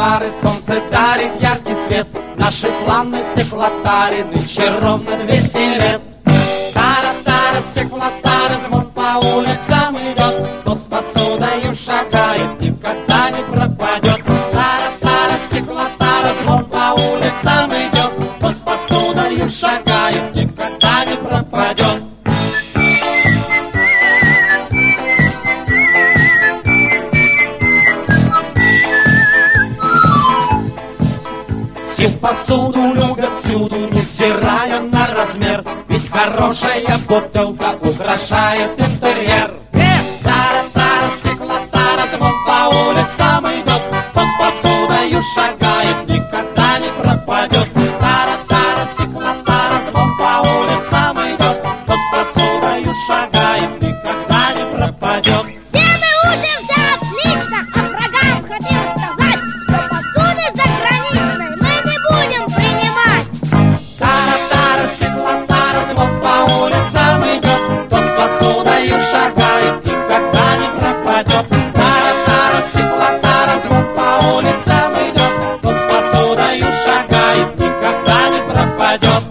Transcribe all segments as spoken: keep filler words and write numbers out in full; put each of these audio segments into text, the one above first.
фары, солнце дарит яркий свет. Нашей славной стеклотаре нынче ровно двести лет. Тара-тара, стеклотара, звон по улицам идет. Кто с посудою шагает, никогда не пропадет. Тара-тара, стеклотара, звон по улицам идет. Кто с посудою шагает, никогда не пропадет. Всю посуду любят всюду, невзирая на размер. Ведь хорошая бутылка украшает интерьер. Тара-тара, стеклотара, звон по улицам идет. Кто с посудою шагает, никогда не пропадет. Тара-тара, стеклотара, звон по улицам идет. Кто с посудою шагает, никогда не пропадет. Все мы учимся отлично, а врагам хотим сказать, что посуды заграничной мы не будем принимать. Тара-тара, стеклотара, звон по улицам идет. Кто с посудою шагает, никогда не пропадет. Тара-тара, стеклотара, звон по улицам идет. Кто с посудою шагает, никогда не пропадет.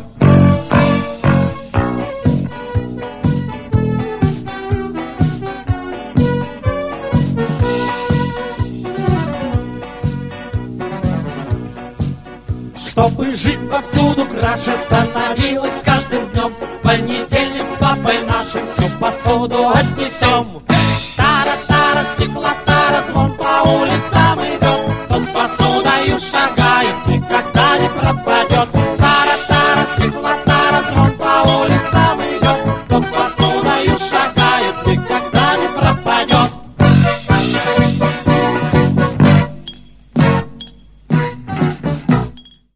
Чтобы жить повсюду краше становилось с каждым днем. В понедельник с папой нашим всю посуду отнесем. Тара-тара, стеклотара, звон по улицам идет. Кто с посудою шагает, никогда не пропадет. Тара-тара, стеклотара, звон по улицам идет. Кто с посудою шагает, никогда не пропадет.